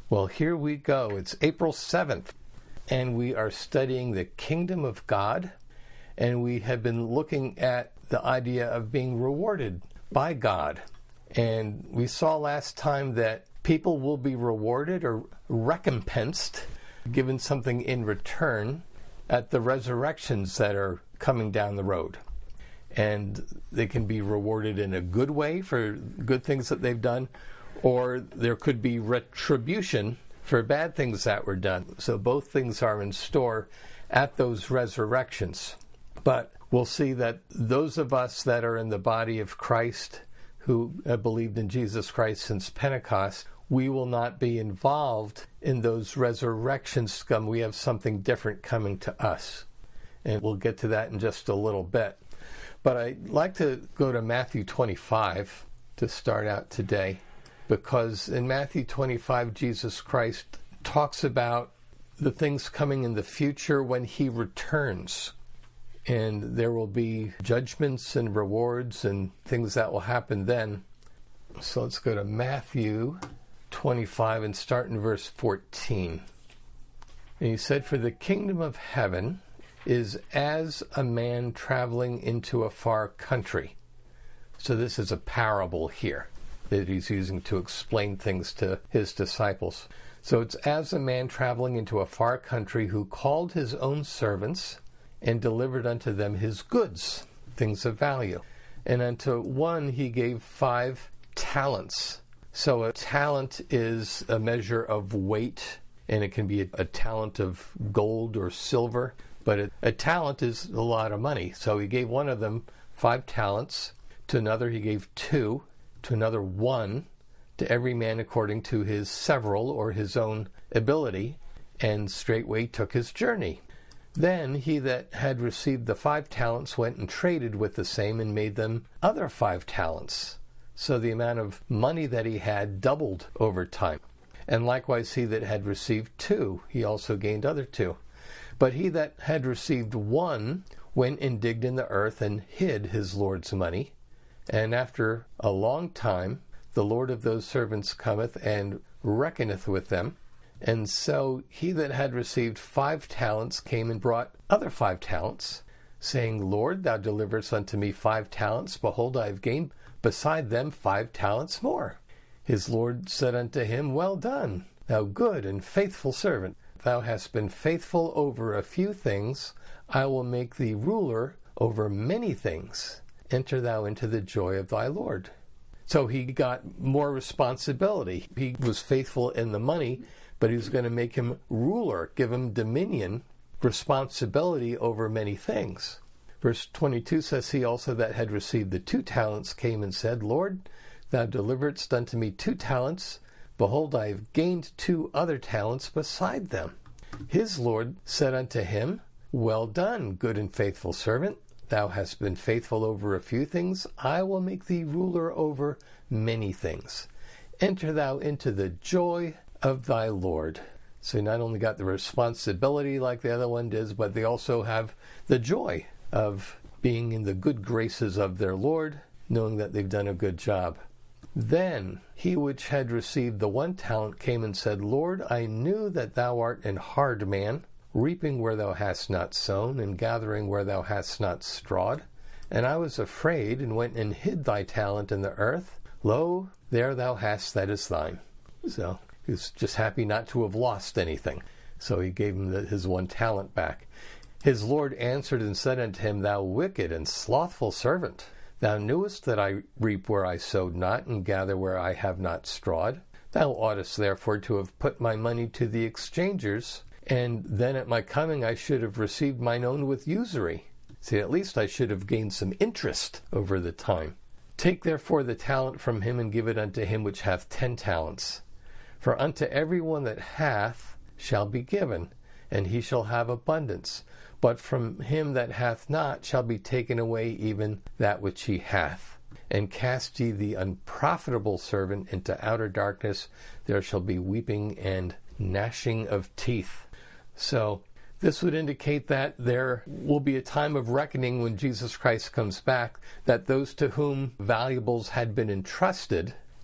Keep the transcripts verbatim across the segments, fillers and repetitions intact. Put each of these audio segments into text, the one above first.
Well, here we go. It's April seventh, and we are studying the kingdom of God, and we have been looking at the idea of being rewarded by God. And we saw last time that people will be rewarded or recompensed, given something in return at the resurrections that are coming down the road. And they can be rewarded in a good way for good things that they've done, or there could be retribution for bad things that were done. So both things are in store at those resurrections. But we'll see that those of us that are in the body of Christ, who have believed in Jesus Christ since Pentecost, we will not be involved in those resurrections to come. We have something different coming to us. And we'll get to that in just a little bit. But I'd like to go to Matthew twenty-five to start out today, because in Matthew twenty-five, Jesus Christ talks about the things coming in the future when he returns. And there will be judgments and rewards and things that will happen then. So let's go to Matthew twenty-five and start in verse fourteen. And he said, "For the kingdom of heaven is as a man traveling into a far country." So this is a parable here that he's using to explain things to his disciples. So it's as a man traveling into a far country who called his own servants and delivered unto them his goods, things of value. And unto one he gave five talents. So a talent is a measure of weight, and it can be a, a talent of gold or silver. But a, a talent is a lot of money. So he gave one of them five talents. To another he gave two. To another one. To every man according to his several or his own ability. And straightway took his journey. Then he that had received the five talents went and traded with the same and made them other five talents. So the amount of money that he had doubled over time. And likewise he that had received two, he also gained other two. But he that had received one went and digged in the earth and hid his Lord's money. And after a long time, the Lord of those servants cometh and reckoneth with them. And so he that had received five talents came and brought other five talents, saying, Lord, thou deliverest unto me five talents. Behold, I have gained beside them five talents more. His Lord said unto him, Well done, thou good and faithful servant. Thou hast been faithful over a few things. I will make thee ruler over many things. Enter thou into the joy of thy Lord. So he got more responsibility. He was faithful in the money, but he was going to make him ruler, give him dominion, responsibility over many things. Verse twenty-two says, He also that had received the two talents came and said, Lord, thou deliveredst unto me two talents. Behold, I have gained two other talents beside them. His Lord said unto him, Well done, good and faithful servant. Thou hast been faithful over a few things. I will make thee ruler over many things. Enter thou into the joy of thy Lord. So you not only got the responsibility like the other one does, but they also have the joy of being in the good graces of their Lord, knowing that they've done a good job. Then he which had received the one talent came and said, Lord, I knew that thou art an hard man, reaping where thou hast not sown, and gathering where thou hast not strawed. And I was afraid, and went and hid thy talent in the earth. Lo, there thou hast that is thine. So he was just happy not to have lost anything. So he gave him the, his one talent back. His Lord answered and said unto him, Thou wicked and slothful servant, thou knewest that I reap where I sowed not, and gather where I have not strawed. Thou oughtest therefore to have put my money to the exchangers, and then at my coming I should have received mine own with usury. See, at least I should have gained some interest over the time. Take therefore the talent from him, and give it unto him which hath ten talents. For unto every one that hath shall be given, and he shall have abundance. But from him that hath not shall be taken away even that which he hath. And cast ye the unprofitable servant into outer darkness. There shall be weeping and gnashing of teeth. So this would indicate that there will be a time of reckoning when Jesus Christ comes back, that those to whom valuables had been entrusted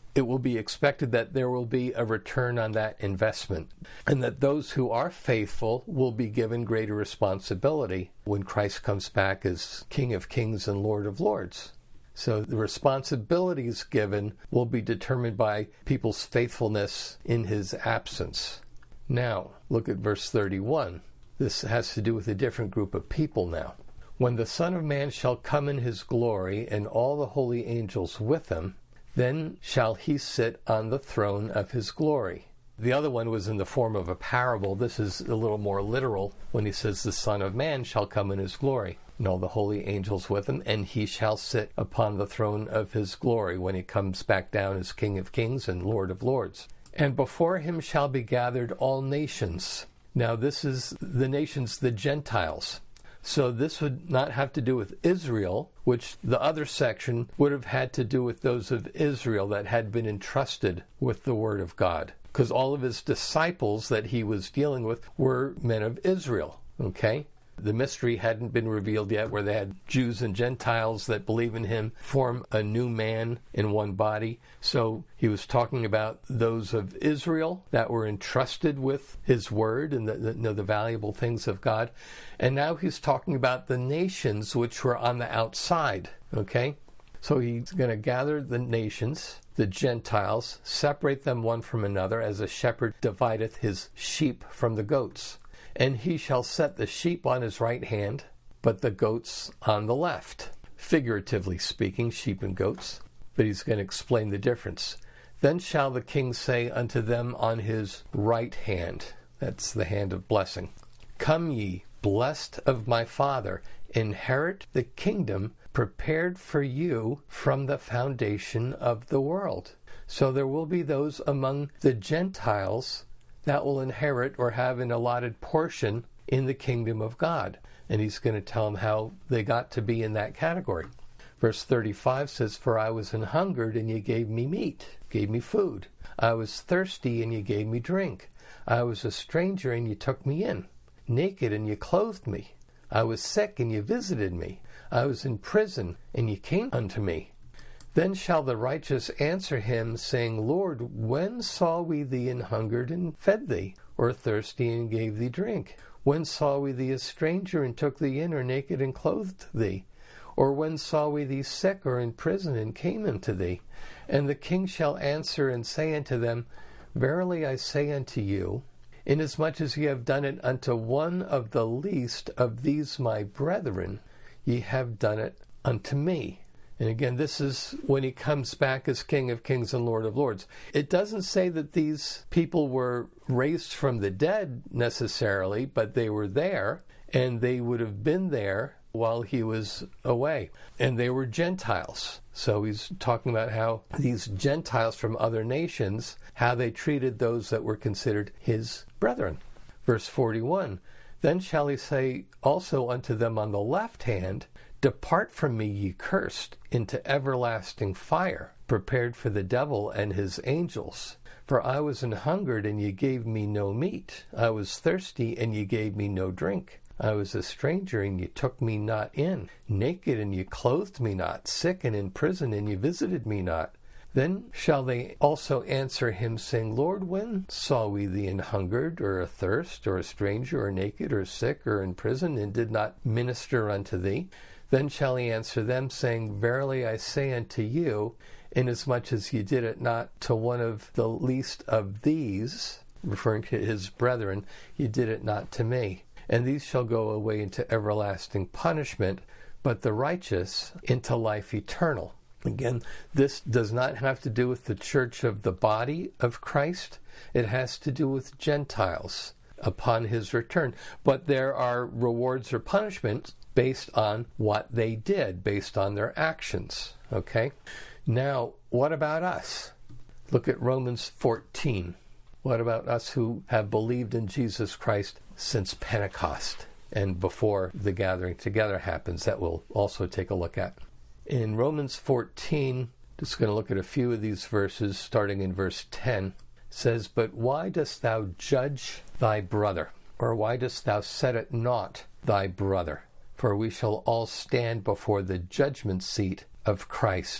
it will be expected that there will be a return on that investment, and that those who are faithful will be given greater responsibility when Christ comes back as King of Kings and Lord of Lords. So the responsibilities given will be determined by people's faithfulness in his absence. Now, look at verse thirty-one. This has to do with a different group of people now. When the Son of Man shall come in his glory, and all the holy angels with him, then shall he sit on the throne of his glory. The other one was in the form of a parable. This is a little more literal when he says the Son of Man shall come in his glory, and all the holy angels with him, and he shall sit upon the throne of his glory when he comes back down as King of Kings and Lord of Lords. And before him shall be gathered all nations. Now this is the nations, the Gentiles. So this would not have to do with Israel, which the other section would have had to do with those of Israel that had been entrusted with the Word of God. Because all of his disciples that he was dealing with were men of Israel, okay? The mystery hadn't been revealed yet, where they had Jews and Gentiles that believe in him form a new man in one body. So he was talking about those of Israel that were entrusted with his word and the, the, you know, the valuable things of God. And now he's talking about the nations which were on the outside, okay? So he's going to gather the nations, the Gentiles, separate them one from another, as a shepherd divideth his sheep from the goats. And he shall set the sheep on his right hand, but the goats on the left. Figuratively speaking, sheep and goats. But he's going to explain the difference. Then shall the king say unto them on his right hand, that's the hand of blessing, Come ye, blessed of my Father, inherit the kingdom prepared for you from the foundation of the world. So there will be those among the Gentiles that will inherit or have an allotted portion in the kingdom of God. And he's going to tell them how they got to be in that category. Verse thirty-five says, For I was an hungered, and ye gave me meat, gave me food. I was thirsty, and ye gave me drink. I was a stranger, and ye took me in. Naked, and ye clothed me. I was sick, and ye visited me. I was in prison, and ye came unto me. Then shall the righteous answer him, saying, Lord, when saw we thee an hungered, and fed thee, or thirsty, and gave thee drink? When saw we thee a stranger, and took thee in, or naked, and clothed thee? Or when saw we thee sick, or in prison, and came unto thee? And the king shall answer and say unto them, Verily I say unto you, inasmuch as ye have done it unto one of the least of these my brethren, ye have done it unto me. And again, this is when he comes back as King of Kings and Lord of Lords. It doesn't say that these people were raised from the dead necessarily, but they were there, and they would have been there while he was away. And they were Gentiles. So he's talking about how these Gentiles from other nations, how they treated those that were considered his brethren. Verse forty-one, Then shall he say also unto them on the left hand, Depart from me, ye cursed, into everlasting fire, prepared for the devil and his angels. For I was an hungered, and ye gave me no meat. I was thirsty, and ye gave me no drink. I was a stranger, and ye took me not in. Naked, and ye clothed me not. Sick, and in prison, and ye visited me not. Then shall they also answer him, saying, Lord, when saw we thee an hungered, or athirst, or a stranger, or naked, or sick, or in prison, and did not minister unto thee? Then shall he answer them, saying, Verily I say unto you, inasmuch as ye did it not to one of the least of these, referring to his brethren, ye did it not to me. And these shall go away into everlasting punishment, but the righteous into life eternal. Again, this does not have to do with the church of the body of Christ. It has to do with Gentiles upon his return. But there are rewards or punishments based on what they did, based on their actions. Okay? Now, what about us? Look at Romans fourteen. What about us who have believed in Jesus Christ since Pentecost and before the gathering together happens? That we'll also take a look at. In Romans fourteen, just going to look at a few of these verses, starting in verse ten, says, But why dost thou judge thy brother? Or why dost thou set at naught thy brother? For we shall all stand before the judgment seat of Christ.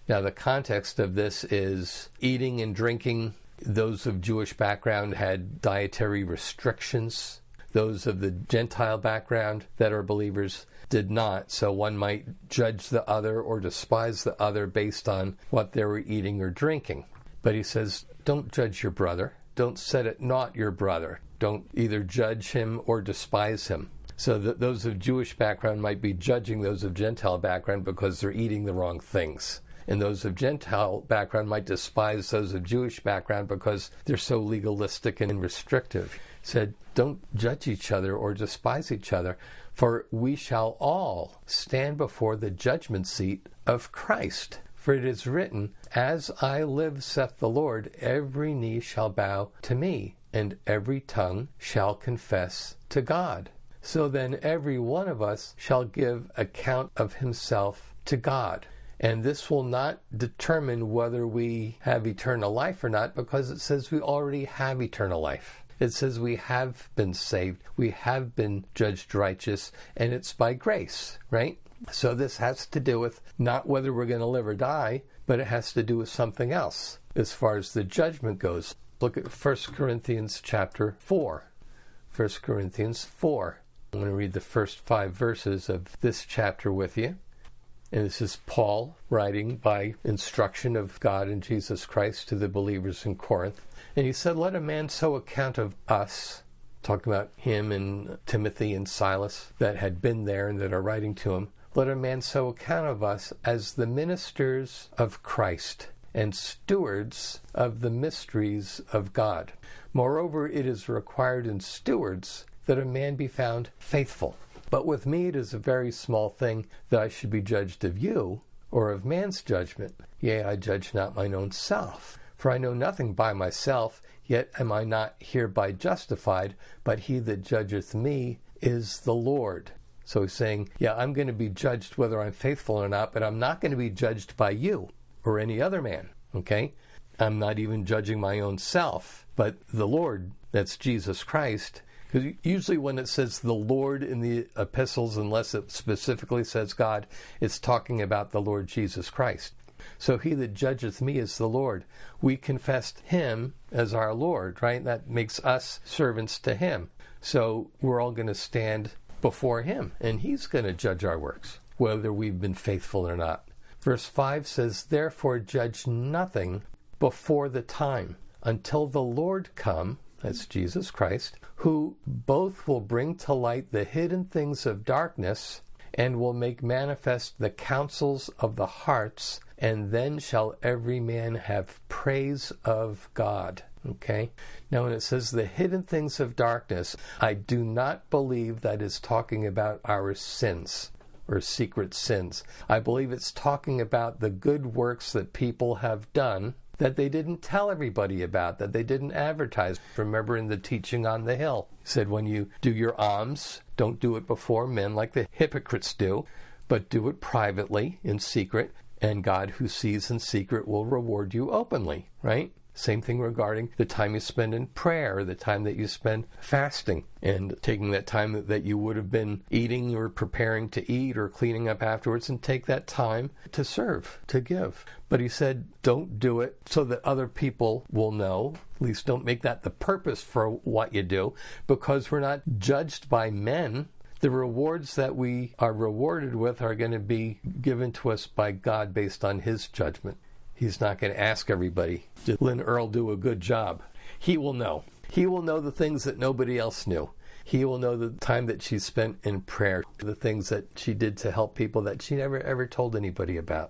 Now, the context of this is eating and drinking. Those of Jewish background had dietary restrictions. Those of the Gentile background that are believers did not. So one might judge the other or despise the other based on what they were eating or drinking. But he says, don't judge your brother. Don't set at naught your brother. Don't either judge him or despise him. So that those of Jewish background might be judging those of Gentile background because they're eating the wrong things. And those of Gentile background might despise those of Jewish background because they're so legalistic and restrictive. He said, don't judge each other or despise each other, for we shall all stand before the judgment seat of Christ. For it is written, as I live, saith the Lord, every knee shall bow to me, and every tongue shall confess to God. So then every one of us shall give account of himself to God. And this will not determine whether we have eternal life or not, because it says we already have eternal life. It says we have been saved, we have been judged righteous, and it's by grace, right? So this has to do with not whether we're going to live or die, but it has to do with something else as far as the judgment goes. Look at First Corinthians chapter four. First Corinthians four. I'm going to read the first five verses of this chapter with you. And this is Paul writing by instruction of God and Jesus Christ to the believers in Corinth. And he said, let a man so account of us, talking about him and Timothy and Silas that had been there and that are writing to him, let a man so account of us as the ministers of Christ and stewards of the mysteries of God. Moreover, it is required in stewards that a man be found faithful. But with me it is a very small thing that I should be judged of you, or of man's judgment. Yea, I judge not mine own self. For I know nothing by myself, yet am I not hereby justified, but he that judgeth me is the Lord. So he's saying, yeah, I'm going to be judged whether I'm faithful or not, but I'm not going to be judged by you or any other man, okay? I'm not even judging my own self, but the Lord, that's Jesus Christ. Because usually when it says the Lord in the epistles, unless it specifically says God, it's talking about the Lord Jesus Christ. So he that judgeth me is the Lord. We confessed him as our Lord, right? That makes us servants to him. So we're all going to stand before him, and he's going to judge our works, whether we've been faithful or not. Verse five says, therefore judge nothing before the time, until the Lord come, that's Jesus Christ, who both will bring to light the hidden things of darkness and will make manifest the counsels of the hearts, and then shall every man have praise of God. Okay? Now, when it says the hidden things of darkness, I do not believe that is talking about our sins or secret sins. I believe it's talking about the good works that people have done that they didn't tell everybody about, that they didn't advertise. Remember in the teaching on the hill, he said when you do your alms, don't do it before men like the hypocrites do, but do it privately, in secret, and God who sees in secret will reward you openly, right? Same thing regarding the time you spend in prayer, the time that you spend fasting, and taking that time that you would have been eating or preparing to eat or cleaning up afterwards, and take that time to serve, to give. But he said, don't do it so that other people will know. At least don't make that the purpose for what you do, because we're not judged by men. The rewards that we are rewarded with are going to be given to us by God based on his judgment. He's not going to ask everybody, did Lynn Earl do a good job? He will know. He will know the things that nobody else knew. He will know the time that she spent in prayer, the things that she did to help people that she never ever told anybody about.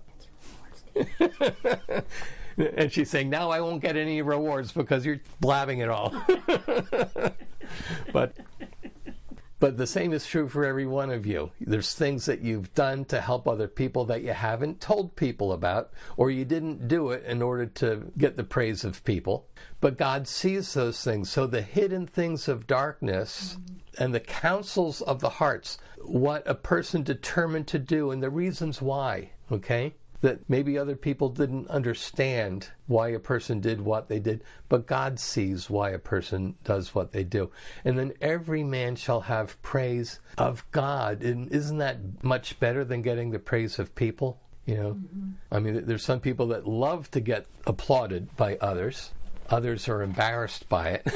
And she's saying, now I won't get any rewards because you're blabbing it all. But But the same is true for every one of you. There's things that you've done to help other people that you haven't told people about, or you didn't do it in order to get the praise of people. But God sees those things. So the hidden things of darkness mm-hmm. and the counsels of the hearts, what a person determined to do and the reasons why, okay? That maybe other people didn't understand why a person did what they did, but God sees why a person does what they do. And then every man shall have praise of God. And isn't that much better than getting the praise of people? You know, mm-hmm. I mean, there's some people that love to get applauded by others. Others are embarrassed by it.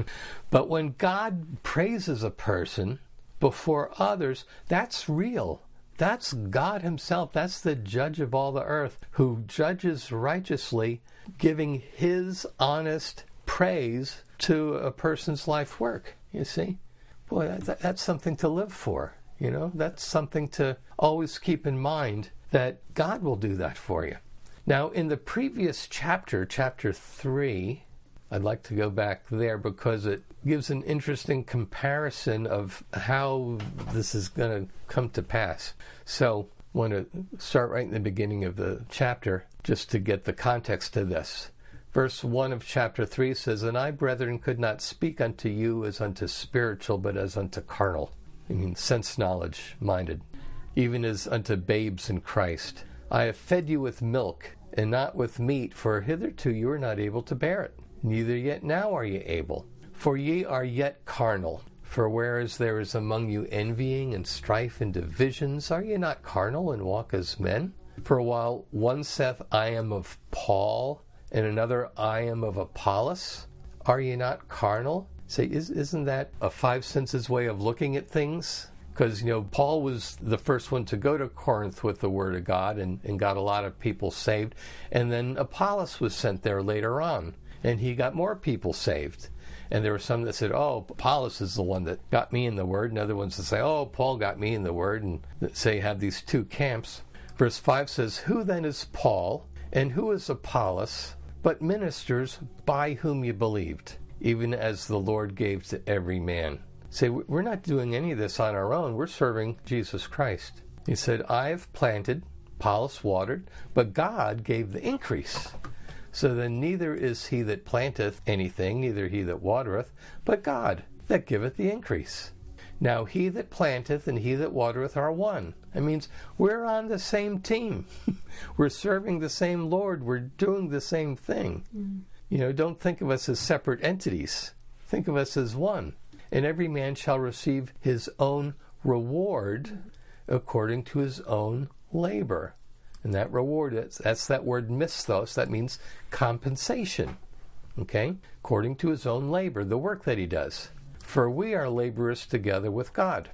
But when God praises a person before others, that's real. That's God himself. That's the judge of all the earth who judges righteously, giving his honest praise to a person's life work. You see? Boy, that, that's something to live for. You know, that's something to always keep in mind, that God will do that for you. Now, in the previous chapter, chapter three, I'd like to go back there because it gives an interesting comparison of how this is going to come to pass. So I want to start right in the beginning of the chapter just to get the context to this. Verse one of chapter three says, "And I, brethren, could not speak unto you as unto spiritual, but as unto carnal." I mean, sense knowledge minded. "Even as unto babes in Christ. I have fed you with milk, and not with meat, for hitherto you are not able to bear it. Neither yet now are ye able. For ye are yet carnal. For whereas there is among you envying and strife and divisions, are ye not carnal and walk as men? For while one saith, I am of Paul, and another, I am of Apollos, are ye not carnal?" Say, is, isn't that a five senses way of looking at things? Because, you know, Paul was the first one to go to Corinth with the Word of God and, and got a lot of people saved. And then Apollos was sent there later on, and he got more people saved. And there were some that said, oh, Apollos is the one that got me in the Word, and other ones that say, oh, Paul got me in the Word, and say have these two camps. Verse five says, "Who then is Paul, and who is Apollos, but ministers by whom you believed, even as the Lord gave to every man." Say, we're not doing any of this on our own. We're serving Jesus Christ. He said, "I have planted, Apollos watered, but God gave the increase. So then neither is he that planteth anything, neither he that watereth, but God that giveth the increase. Now he that planteth and he that watereth are one." That means we're on the same team. We're serving the same Lord. We're doing the same thing. Mm. You know, don't think of us as separate entities. Think of us as one. "And every man shall receive his own reward according to his own labor." And that reward, is, that's that word misthos, that means compensation. Okay? According to his own labor, the work that he does. "For we are laborers together with God.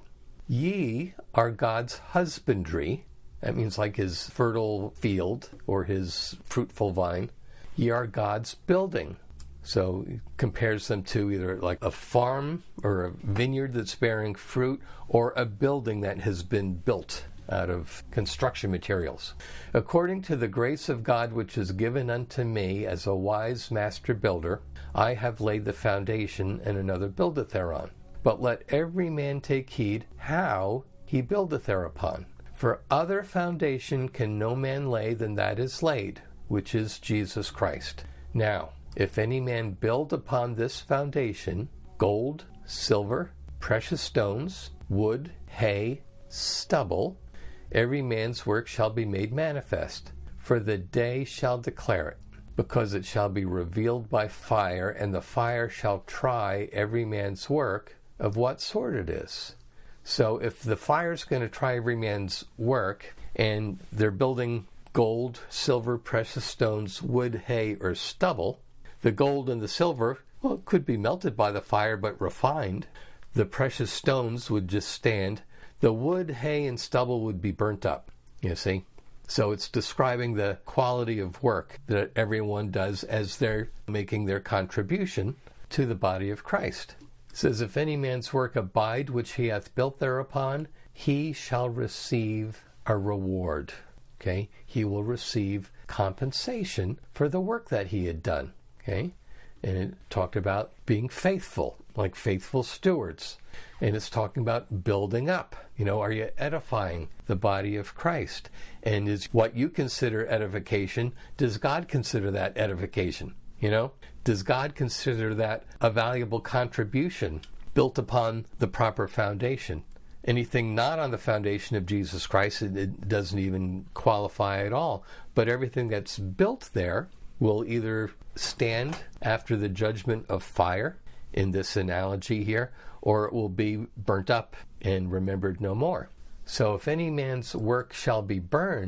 Ye are God's husbandry." That means like his fertile field or his fruitful vine. "Ye are God's building." So it compares them to either like a farm or a vineyard that's bearing fruit, or a building that has been built out of construction materials. "According to the grace of God which is given unto me as a wise master builder, I have laid the foundation, and another buildeth thereon. But let every man take heed how he buildeth thereupon. For other foundation can no man lay than that is laid, which is Jesus Christ. Now, if any man build upon this foundation gold, silver, precious stones, wood, hay, stubble, every man's work shall be made manifest, for the day shall declare it, because it shall be revealed by fire, and the fire shall try every man's work of what sort it is." So if the fire's going to try every man's work, and they're building gold, silver, precious stones, wood, hay, or stubble, the gold and the silver, well, it could be melted by the fire, but refined. The precious stones would just stand. The wood, hay, and stubble would be burnt up, you see. So it's describing the quality of work that everyone does as they're making their contribution to the body of Christ. It says, "If any man's work abide which he hath built thereupon, he shall receive a reward." Okay? He will receive compensation for the work that he had done. Okay? And it talked about being faithful, like faithful stewards. And it's talking about building up. You know, are you edifying the body of Christ? And is what you consider edification, does God consider that edification? You know, does God consider that a valuable contribution built upon the proper foundation? Anything not on the foundation of Jesus Christ, it, it doesn't even qualify at all. But everything that's built there will either stand after the judgment of fire, in this analogy here, or it will be burnt up and remembered no more. So if any man's work shall be burned,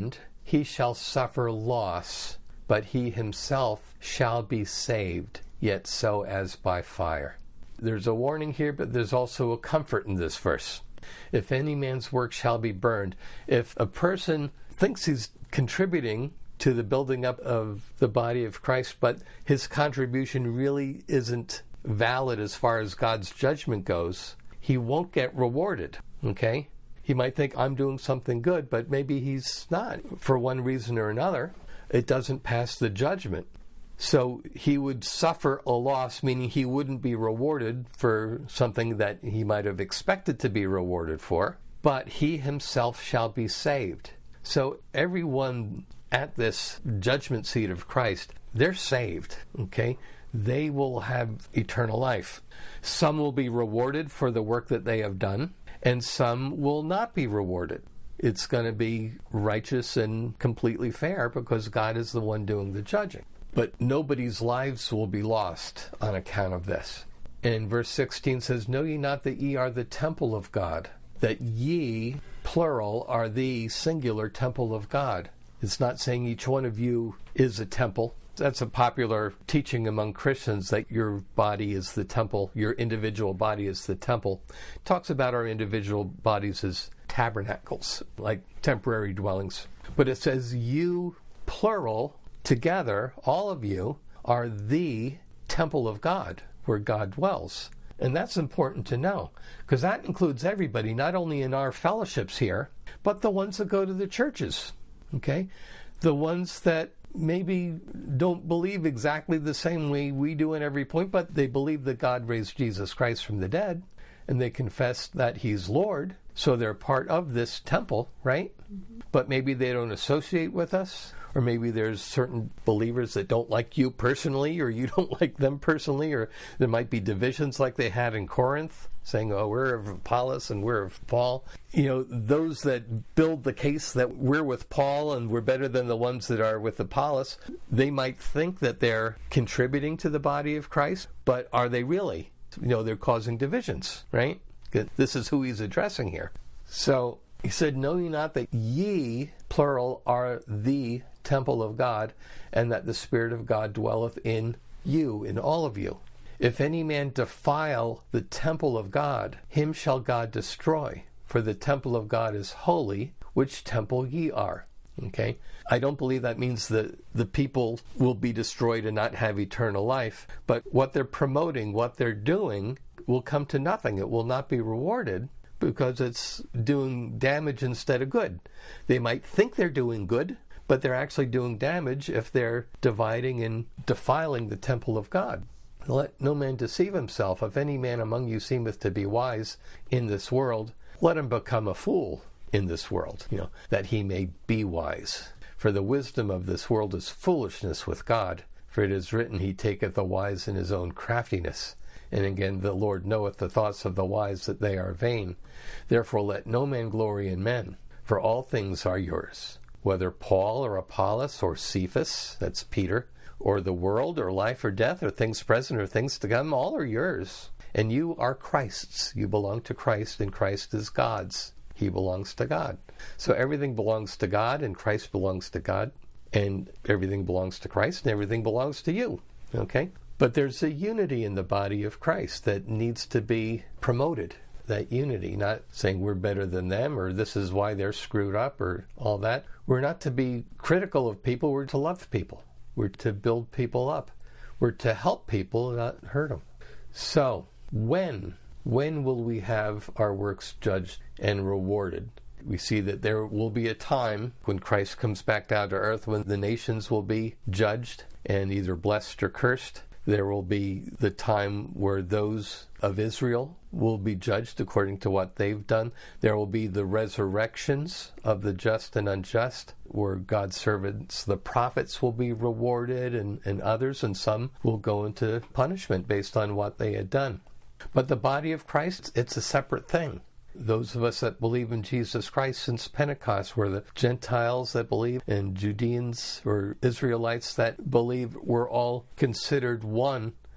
he shall suffer loss, but he himself shall be saved, yet so as by fire. There's a warning here, but there's also a comfort in this verse. If any man's work shall be burned. If a person thinks he's contributing to the building up of the body of Christ, but his contribution really isn't valid as far as God's judgment goes, he won't get rewarded, okay? He might think, I'm doing something good, but maybe he's not. For one reason or another, it doesn't pass the judgment. So he would suffer a loss, meaning he wouldn't be rewarded for something that he might have expected to be rewarded for, but he himself shall be saved. So everyone at this judgment seat of Christ, they're saved, okay? They will have eternal life. Some will be rewarded for the work that they have done, and some will not be rewarded. It's going to be righteous and completely fair because God is the one doing the judging. But nobody's lives will be lost on account of this. And verse sixteen says, Know ye not that ye are the temple of God, that ye, plural, are the singular temple of God. It's not saying each one of you is a temple. That's a popular teaching among Christians, that your body is the temple, your individual body is the temple. It talks about our individual bodies as tabernacles, like temporary dwellings. But it says you, plural, together, all of you, are the temple of God, where God dwells. And that's important to know, because that includes everybody, not only in our fellowships here, but the ones that go to the churches, okay? The ones that maybe don't believe exactly the same way we do in every point, but they believe that God raised Jesus Christ from the dead, and they confess that he's Lord, so they're part of this temple, right? Mm-hmm. But maybe they don't associate with us, or maybe there's certain believers that don't like you personally, or you don't like them personally, or there might be divisions like they had in Corinth, saying, oh, we're of Apollos and we're of Paul. You know, those that build the case that we're with Paul and we're better than the ones that are with Apollos, they might think that they're contributing to the body of Christ, but are they really? You know, they're causing divisions, right? This is who he's addressing here. So he said, Know ye not that ye, plural, are the temple of God, and that the Spirit of God dwelleth in you, in all of you? If any man defile the temple of God, him shall God destroy. For the temple of God is holy, which temple ye are. Okay? I don't believe that means that the people will be destroyed and not have eternal life, but what they're promoting, what they're doing, will come to nothing. It will not be rewarded because it's doing damage instead of good. They might think they're doing good, but they're actually doing damage if they're dividing and defiling the temple of God. Let no man deceive himself. If any man among you seemeth to be wise in this world, let him become a fool in this world, you know, that he may be wise. For the wisdom of this world is foolishness with God. For it is written, He taketh the wise in his own craftiness. And again, the Lord knoweth the thoughts of the wise, that they are vain. Therefore let no man glory in men, for all things are yours. Whether Paul or Apollos or Cephas, that's Peter, or the world, or life, or death, or things present, or things to come, all are yours. And you are Christ's. You belong to Christ, and Christ is God's. He belongs to God. So everything belongs to God, and Christ belongs to God, and everything belongs to Christ, and everything belongs to you. Okay? But there's a unity in the body of Christ that needs to be promoted. That unity, not saying we're better than them, or this is why they're screwed up, or all that. We're not to be critical of people. We're to love people. We're to build people up. We're to help people, not hurt them. So, when, when will we have our works judged and rewarded? We see that there will be a time when Christ comes back down to earth, when the nations will be judged and either blessed or cursed. There will be the time where those of Israel will be judged according to what they've done. There will be the resurrections of the just and unjust, where God's servants, the prophets, will be rewarded, and, and others, and some will go into punishment based on what they had done. But the body of Christ, it's a separate thing. Those of us that believe in Jesus Christ since Pentecost, where the Gentiles that believe and Judeans or Israelites that believe, were all considered one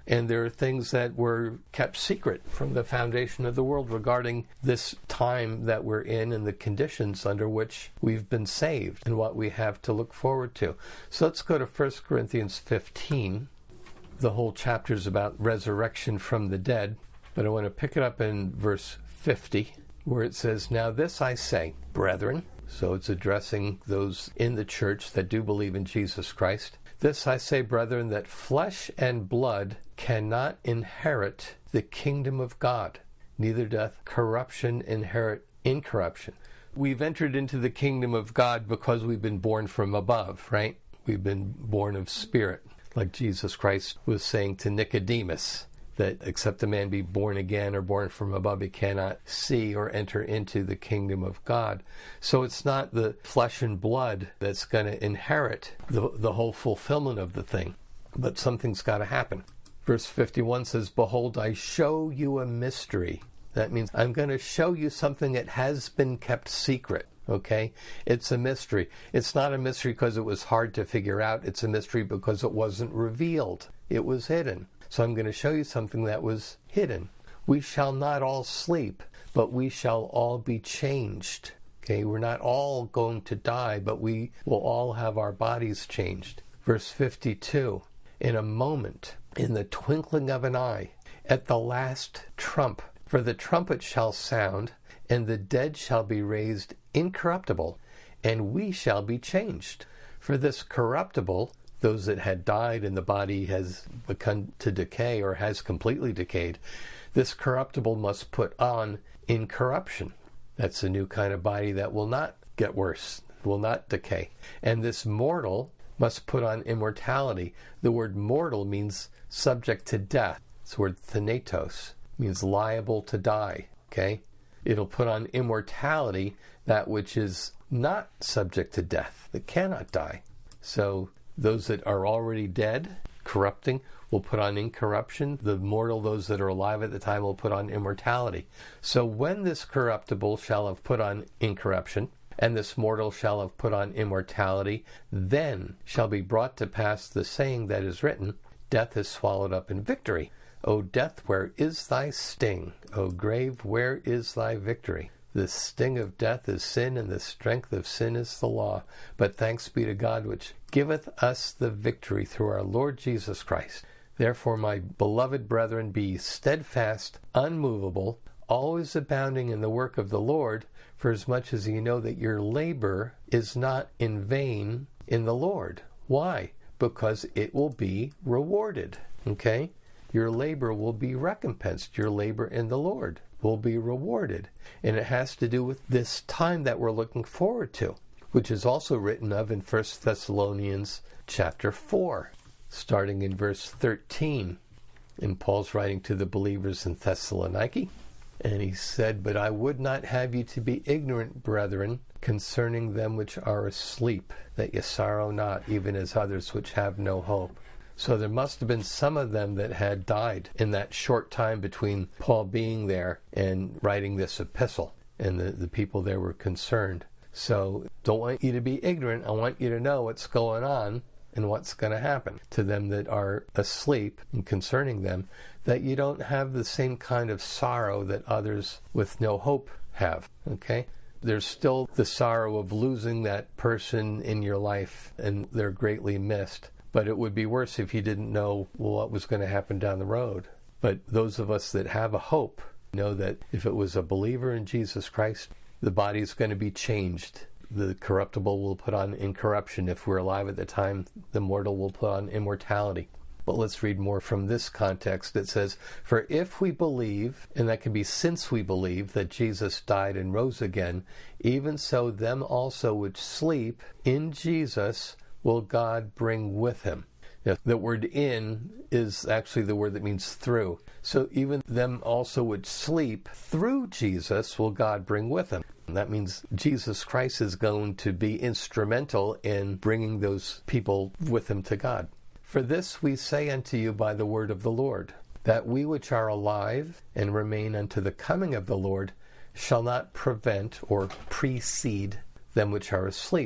And there are things that were kept secret from the foundation of the world regarding this time that we're in and the conditions under which we've been saved and what we have to look forward to. So let's go to First Corinthians fifteen. The whole chapter is about resurrection from the dead, but I want to pick it up in verse fifty, where it says, "Now this I say, brethren," so it's addressing those in the church that do believe in Jesus Christ. "This I say, brethren, that flesh and blood cannot inherit the kingdom of God, neither doth corruption inherit incorruption." We've entered into the kingdom of God because we've been born from above, right? We've been born of spirit, like Jesus Christ was saying to Nicodemus, that except a man be born again or born from above, he cannot see or enter into the kingdom of God. So it's not the flesh and blood that's going to inherit the, the whole fulfillment of the thing, but something's got to happen. Verse fifty-one says, "Behold, I show you a mystery." That means I'm going to show you something that has been kept secret. Okay? It's a mystery. It's not a mystery because it was hard to figure out. It's a mystery because it wasn't revealed. It was hidden. So I'm going to show you something that was hidden. "We shall not all sleep, but we shall all be changed." Okay, we're not all going to die, but we will all have our bodies changed. Verse fifty-two, "In a moment, in the twinkling of an eye, at the last trump, for the trumpet shall sound, and the dead shall be raised incorruptible, and we shall be changed. For this corruptible," those that had died and the body has begun to decay or has completely decayed, "this corruptible must put on incorruption." That's a new kind of body that will not get worse, will not decay. "And this mortal must put on immortality." The word mortal means subject to death. It's the word thanatos, means liable to die. Okay? It'll put on immortality, that which is not subject to death, that cannot die. So those that are already dead, corrupting, will put on incorruption. The mortal, those that are alive at the time, will put on immortality. So when this corruptible shall have put on incorruption, and this mortal shall have put on immortality, then shall be brought to pass the saying that is written, "Death is swallowed up in victory. O death, where is thy sting? O grave, where is thy victory? The sting of death is sin, and the strength of sin is the law. But thanks be to God, which giveth us the victory through our Lord Jesus Christ. Therefore, my beloved brethren, be steadfast, unmovable, always abounding in the work of the Lord, for as much as ye know that your labor is not in vain in the Lord." Why? Because it will be rewarded. Okay? Your labor will be recompensed. Your labor in the Lord will be rewarded. And it has to do with this time that we're looking forward to, which is also written of in First Thessalonians chapter four, starting in verse thirteen. And Paul's writing to the believers in Thessaloniki, and he said, "But I would not have you to be ignorant, brethren, concerning them which are asleep, that ye sorrow not, even as others which have no hope." So there must have been some of them that had died in that short time between Paul being there and writing this epistle, and the, the people there were concerned. So don't want you to be ignorant. I want you to know what's going on and what's going to happen to them that are asleep, and concerning them, that you don't have the same kind of sorrow that others with no hope have. Okay? There's still the sorrow of losing that person in your life, and they're greatly missed. But it would be worse if you didn't know what was going to happen down the road. But those of us that have a hope know that if it was a believer in Jesus Christ, the body is going to be changed. The corruptible will put on incorruption. If we're alive at the time, the mortal will put on immortality. But let's read more from this context. It says, "For if we believe," and that can be since we believe, "that Jesus died and rose again, even so them also which sleep in Jesus will God bring with him." Now, the word "in" is actually the word that means through. So even them also which sleep through Jesus will God bring with him. And that means Jesus Christ is going to be instrumental in bringing those people with him to God. "For this we say unto you by the word of the Lord, that we which are alive and remain unto the coming of the Lord shall not prevent or precede them which are asleep.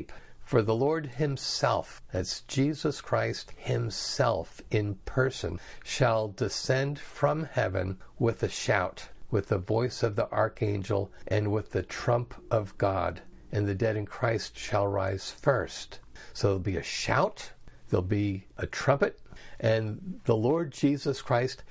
For the Lord himself, that's Jesus Christ himself in person, shall descend from heaven with a shout, with the voice of the archangel, and with the trump of God. And the dead in Christ shall rise first. So there'll be a shout, there'll be a trumpet, and the Lord Jesus Christ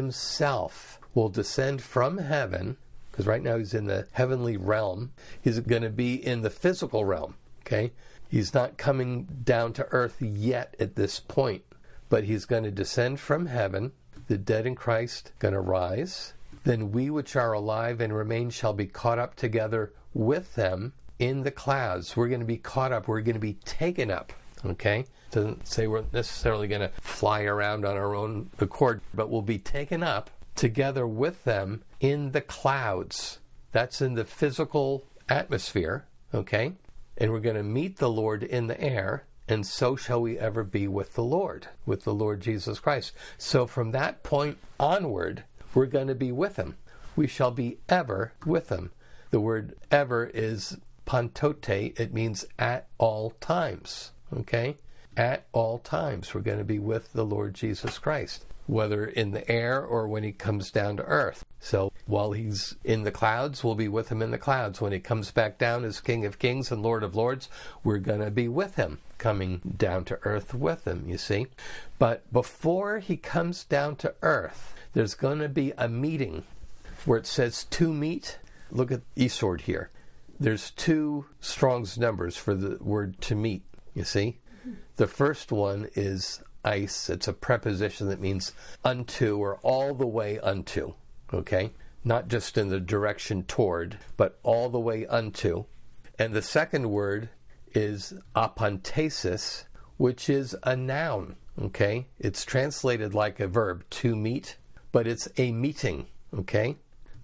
himself will descend from heaven, because right now he's in the heavenly realm. He's going to be in the physical realm, okay? He's not coming down to earth yet at this point, but he's going to descend from heaven, the dead in Christ going to rise. Then we which are alive and remain shall be caught up together with them in the clouds. We're going to be caught up. We're going to be taken up, okay? It doesn't say we're necessarily going to fly around on our own accord, but we'll be taken up together with them in the clouds. That's in the physical atmosphere, okay? And we're going to meet the Lord in the air, and so shall we ever be with the Lord, with the Lord Jesus Christ. So from that point onward, we're going to be with him. We shall be ever with him. The word ever is pantote. It means at all times, okay? At all times, we're going to be with the Lord Jesus Christ, whether in the air or when he comes down to earth. So while he's in the clouds, we'll be with him in the clouds. When he comes back down as King of Kings and Lord of Lords, we're going to be with him, coming down to earth with him, you see. But before he comes down to earth, there's going to be a meeting where it says to meet. Look at eSword here. There's two Strong's numbers for the word to meet, you see. The first one is ice. It's a preposition that means unto or all the way unto, okay? Not just in the direction toward, but all the way unto. And the second word is apantesis, which is a noun, okay? It's translated like a verb, to meet, but it's a meeting, okay?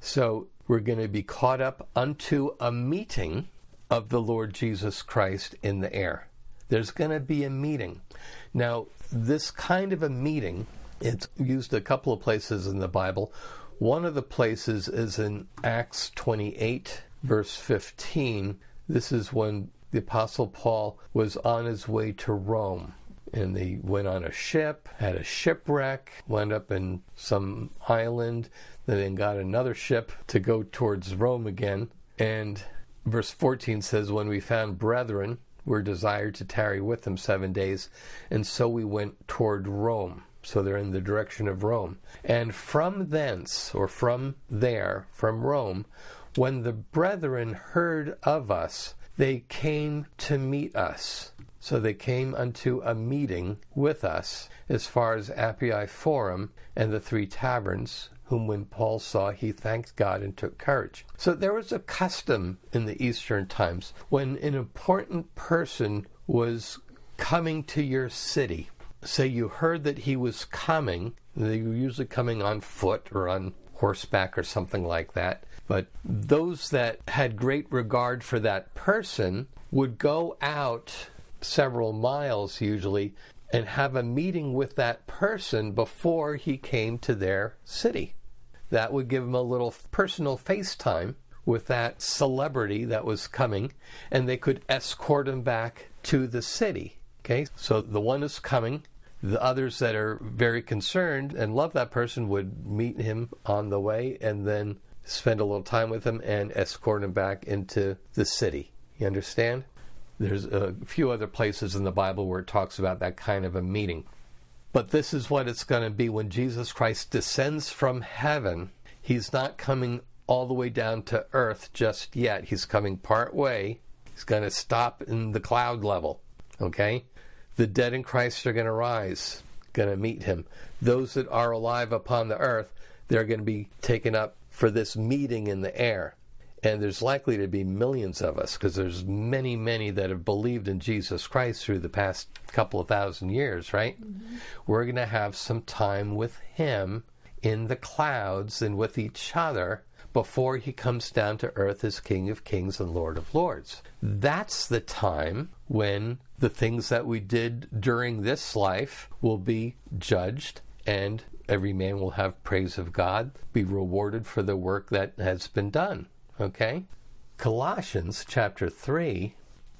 So we're going to be caught up unto a meeting of the Lord Jesus Christ in the air. There's going to be a meeting. Now, this kind of a meeting, it's used a couple of places in the Bible. One of the places is in Acts twenty-eight, verse fifteen. This is when the Apostle Paul was on his way to Rome. And they went on a ship, had a shipwreck, wound up in some island, then got another ship to go towards Rome again. And verse fourteen says, when we found brethren, we're desired to tarry with them seven days, and so we went toward Rome. So they're in the direction of Rome. And from thence, or from there, from Rome, when the brethren heard of us, they came to meet us. So they came unto a meeting with us as far as Appii Forum and the three taverns, whom when Paul saw, he thanked God and took courage. So there was a custom in the Eastern times when an important person was coming to your city. Say you heard that he was coming. They were usually coming on foot or on horseback or something like that. But those that had great regard for that person would go out several miles usually and have a meeting with that person before he came to their city. That would give him a little personal FaceTime with that celebrity that was coming, and they could escort him back to the city. Okay, so the one is coming. The others that are very concerned and love that person would meet him on the way and then spend a little time with him and escort him back into the city. You understand? There's a few other places in the Bible where it talks about that kind of a meeting. But this is what it's going to be when Jesus Christ descends from heaven. He's not coming all the way down to earth just yet. He's coming part way. He's going to stop in the cloud level. Okay? The dead in Christ are going to rise, going to meet him. Those that are alive upon the earth, they're going to be taken up for this meeting in the air. And there's likely to be millions of us, because there's many, many that have believed in Jesus Christ through the past couple of thousand years, right? Mm-hmm. We're going to have some time with him in the clouds and with each other before he comes down to earth as King of Kings and Lord of Lords. That's the time when the things that we did during this life will be judged, and every man will have praise of God, be rewarded for the work that has been done. Okay? Colossians chapter three,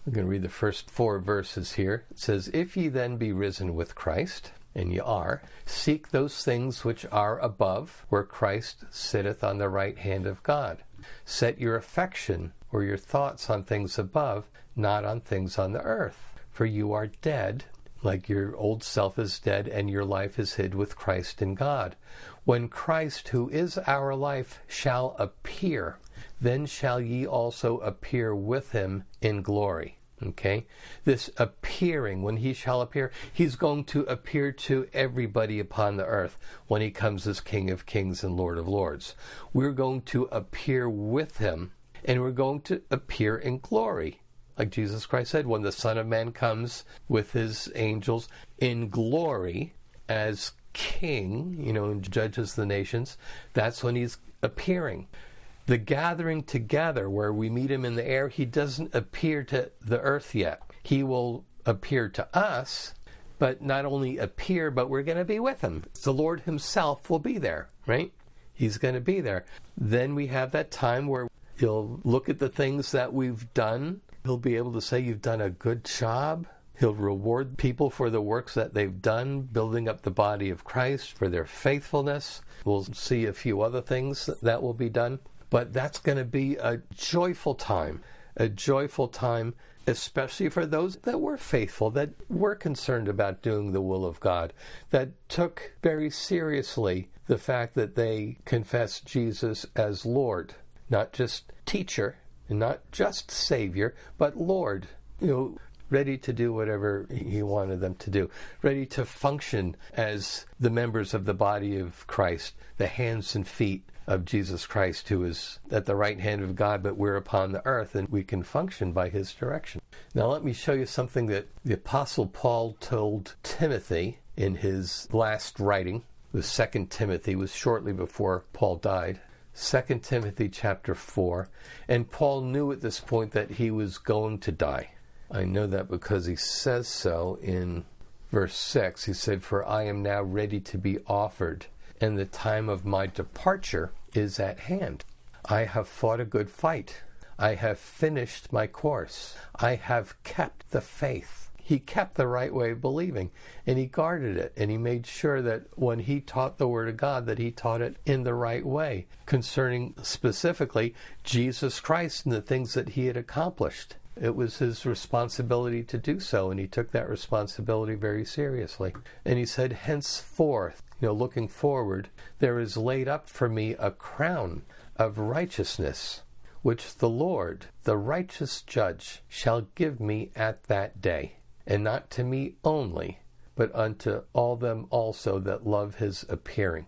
I'm going to read the first four verses here. It says, "If ye then be risen with Christ," and ye are, "seek those things which are above, where Christ sitteth on the right hand of God. Set your affection or your thoughts on things above, not on things on the earth. For you are dead, like your old self is dead, and your life is hid with Christ in God. When Christ, who is our life, shall appear, then shall ye also appear with him in glory." Okay? This appearing, when he shall appear, he's going to appear to everybody upon the earth when he comes as King of Kings and Lord of Lords. We're going to appear with him, and we're going to appear in glory. Like Jesus Christ said, when the Son of Man comes with his angels in glory as King, you know, and judges the nations, that's when he's appearing. The gathering together where we meet him in the air, he doesn't appear to the earth yet. He will appear to us, but not only appear, but we're going to be with him. The Lord himself will be there, right? He's going to be there. Then we have that time where he'll look at the things that we've done. He'll be able to say, "You've done a good job." He'll reward people for the works that they've done, building up the body of Christ for their faithfulness. We'll see a few other things that will be done. But that's going to be a joyful time, a joyful time, especially for those that were faithful, that were concerned about doing the will of God, that took very seriously the fact that they confessed Jesus as Lord, not just teacher, and not just Savior, but Lord, you know, ready to do whatever he wanted them to do, ready to function as the members of the body of Christ, the hands and feet of Jesus Christ, who is at the right hand of God, but we're upon the earth, and we can function by his direction. Now let me show you something that the Apostle Paul told Timothy in his last writing. The Second Timothy was shortly before Paul died. Second Timothy chapter four. And Paul knew at this point that he was going to die. I know that because he says so in verse six. He said, "For I am now ready to be offered, and the time of my departure is at hand. I have fought a good fight. I have finished my course. I have kept the faith." He kept the right way of believing, and he guarded it, and he made sure that when he taught the Word of God, that he taught it in the right way, concerning specifically Jesus Christ and the things that he had accomplished. It was his responsibility to do so, and he took that responsibility very seriously. And he said, "Henceforth," you know, looking forward, "there is laid up for me a crown of righteousness, which the Lord, the righteous judge, shall give me at that day, and not to me only, but unto all them also that love his appearing."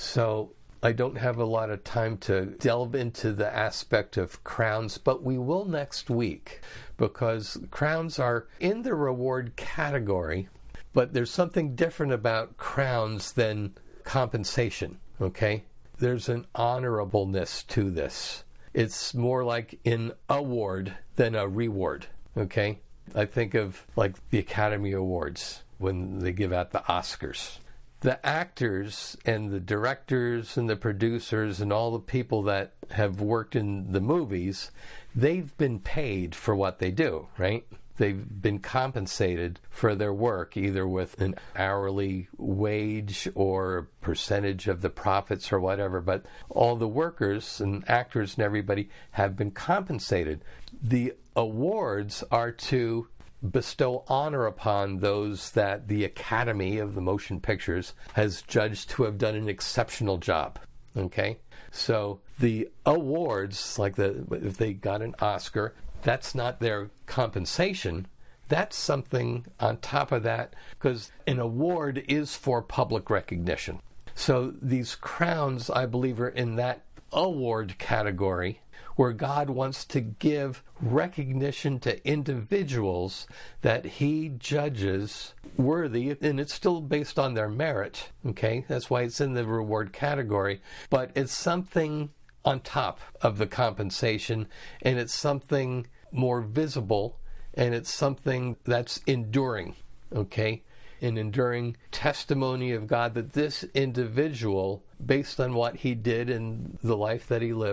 So I don't have a lot of time to delve into the aspect of crowns, but we will next week, because crowns are in the reward category, but there's something different about crowns than compensation, okay? There's an honorableness to this. It's more like an award than a reward, okay? I think of like the Academy Awards when they give out the Oscars. The actors and the directors and the producers and all the people that have worked in the movies, they've been paid for what they do, right? They've been compensated for their work, either with an hourly wage or a percentage of the profits or whatever. But all the workers and actors and everybody have been compensated. The awards are to bestow honor upon those that the Academy of the Motion Pictures has judged to have done an exceptional job. Okay? So the awards, like the if they got an Oscar, that's not their compensation. That's something on top of that, because an award is for public recognition. So these crowns, I believe, are in that award category, where God wants to give recognition to individuals that he judges worthy, and it's still based on their merit, okay? That's why it's in the reward category, but it's something on top of the compensation, and it's something more visible, and it's something that's enduring, okay? An enduring testimony of God that this individual, based on what he did in the life that he lived,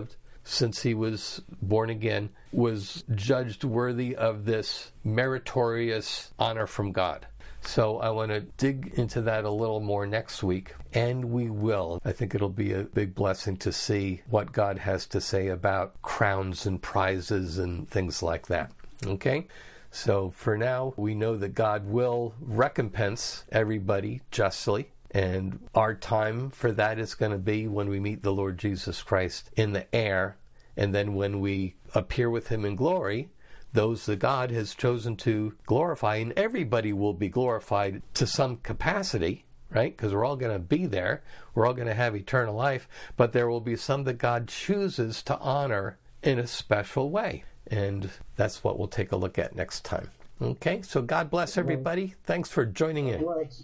since he was born again, was judged worthy of this meritorious honor from God. So I want to dig into that a little more next week, and we will. I think it'll be a big blessing to see what God has to say about crowns and prizes and things like that. Okay? So for now, we know that God will recompense everybody justly, and our time for that is going to be when we meet the Lord Jesus Christ in the air, and then when we appear with him in glory, those that God has chosen to glorify, and everybody will be glorified to some capacity, right? Because we're all going to be there. We're all going to have eternal life, but there will be some that God chooses to honor in a special way. And that's what we'll take a look at next time. Okay, so God bless everybody. Thanks for joining in.